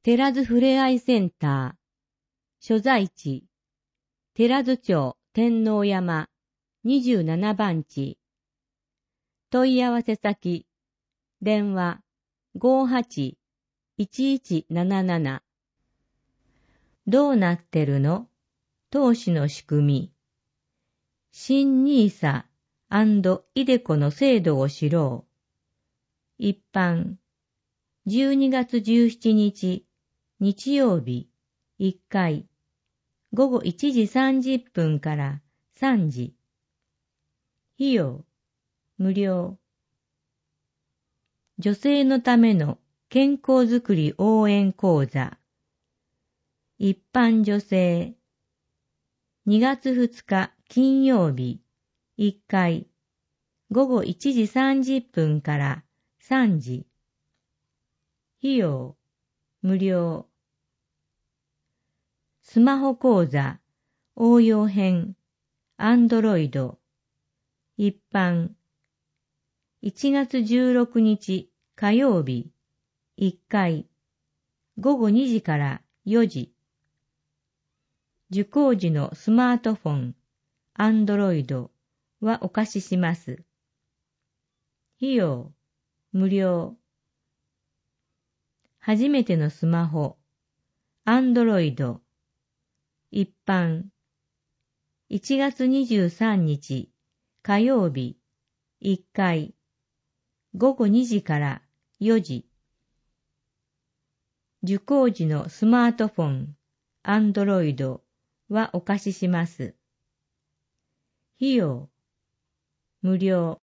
寺津ふれあいセンター、所在地、寺津町天王山27番地。問い合わせ先、電話58-1177。どうなってるの？投資の仕組み。新ニーサ&イデコの制度を知ろう。一般、12月17日、日曜日、1回、午後1時30分から3時。費用、無料。女性のための健康づくり応援講座。一般女性。2月2日金曜日、1回、午後1時30分から3時。費用、無料。スマホ講座、応用編、Android。一般、1月16日火曜日、1回、午後2時から4時。受講時のスマートフォン、Android はお貸しします。費用、無料。初めてのスマホ、Android。一般、1月23日火曜日、1回、午後2時から4時。受講時のスマートフォン、Android はお貸しします。費用、無料。